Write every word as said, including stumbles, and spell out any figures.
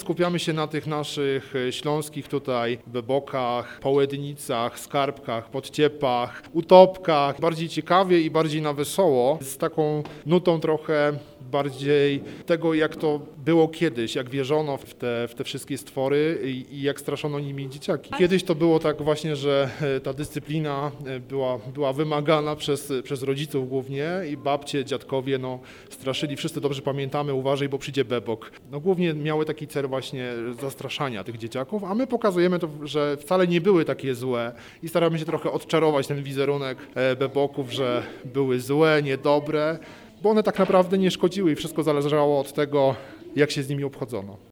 skupiamy się na tych naszych śląskich tutaj bebokach, połednicach, skarbkach, podciepach, utopkach. Bardziej ciekawie i bardziej na wesoło, z taką nutą trochę bardziej tego, jak to było kiedyś, jak wierzono w te, w te wszystkie stwory i, i jak straszono nimi dzieciaki. Kiedyś to było tak właśnie, że ta dyscyplina była, była wymagana przez, przez rodziców głównie i babcie, dziadkowie, no straszyli, wszyscy dobrze pamiętamy, uważaj, bo przyjdzie bebok. No głównie miały taki cel właśnie zastraszania tych dzieciaków, a my pokazujemy to, że wcale nie były takie złe i staramy się trochę odczarować ten wizerunek beboków, że były złe, niedobre, bo one tak naprawdę nie szkodziły i wszystko zależało od tego, jak się z nimi obchodzono.